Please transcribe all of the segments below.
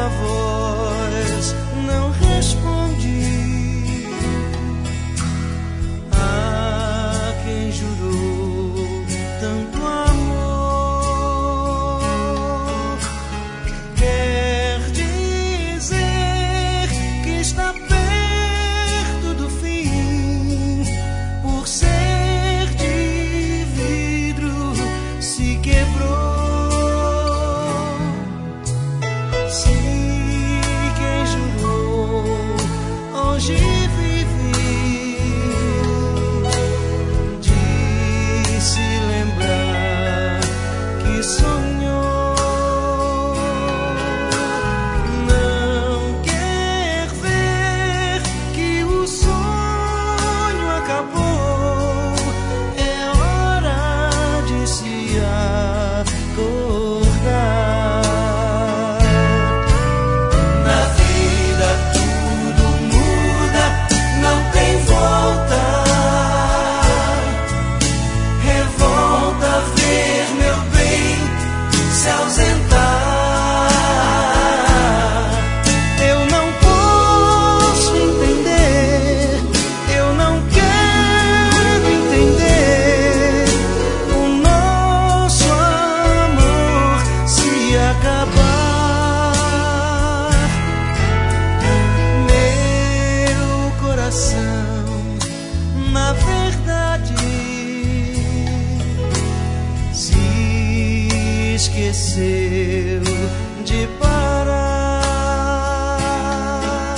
voz não respondi a quem jurou tanto amor. Quer dizer que está perto do fim, por ser de vidro se quebrou. Se quem jurou hoje vive de se lembrar que sonhou, não quer ver que o sonho acabou. É hora de se acordar. Na vida tudo muda, não tem volta. Revolta ver meu bem se ausentar. Eu não posso entender, eu não quero entender o nosso amor se acabar. Meu coração, na verdade, se esqueceu de parar.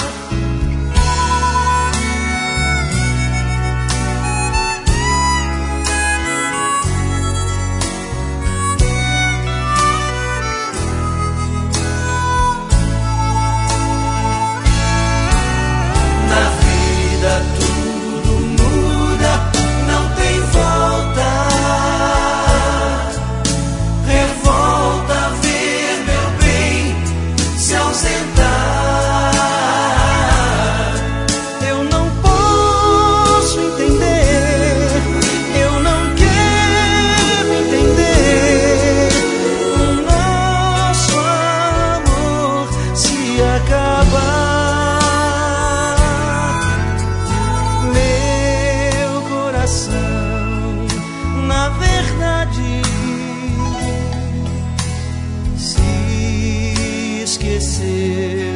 Na vida tudo muda, não tem volta. Revolta ver meu bem se ausentar. Eu não posso entender, eu não quero entender o nosso amor se acabar. Meu coração, na verdade, se esqueceu